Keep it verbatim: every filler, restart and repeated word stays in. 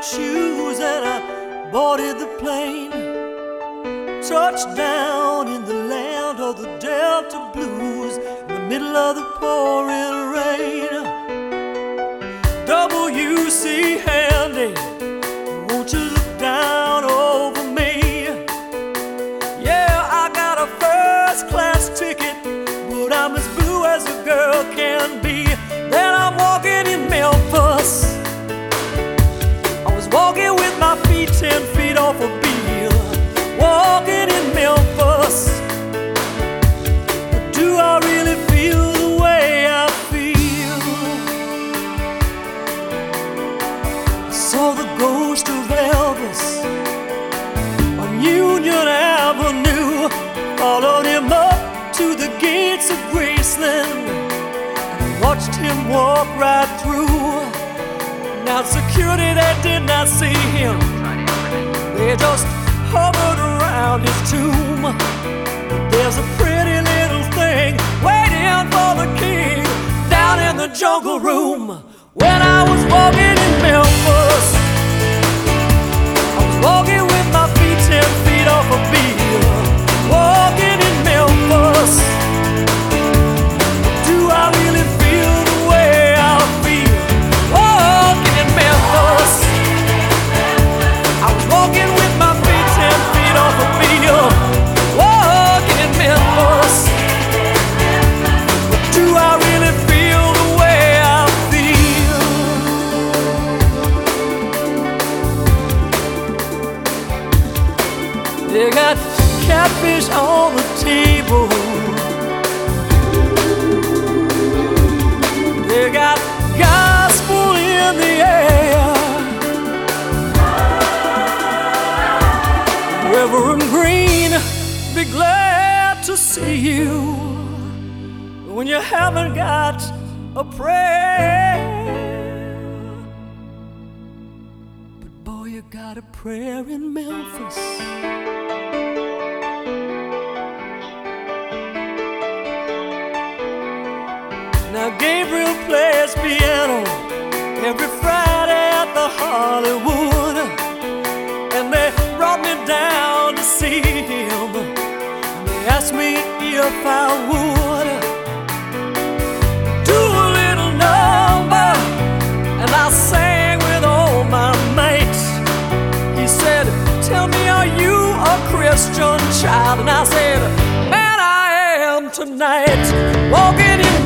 shoes and I boarded the plane. Touched down in the land of the Delta Blues, in the middle of the pouring rain. W C Handy, won't you look down over me? Yeah, I got a first class ticket, but I'm as blue as a girl can be. Then I'm walking in Memphis. I was walking with my feet ten feet off a bill, walking in Memphis. But do I really feel the way I feel? I saw the ghost of Elvis on Union Avenue, followed him up to the gates of Graceland, watched him walk right through. Now security, they did not see him, they just hovered around his tomb. But there's a pretty little thing waiting for the king down in the jungle room. When I was walking in Memphis, I was walking with my feet ten feet off a bill, walking in Memphis. Do I really feel the way I feel? Walking in Memphis, I was walking with my feet ten feet off a bill, walking in Memphis. Do I really feel the way I feel? They got catfish on the table, they got gospel in the air. Reverend Green, be glad to see you when you haven't got a prayer. But boy, you got a prayer in Memphis. Now Gabriel plays piano every Friday at the Hollywood, and they brought me down to see him. They asked me if I would do a little number, and I sang with all my mates. He said, "Tell me, are you a Christian child?" And I said, "Man, I am tonight." Walking in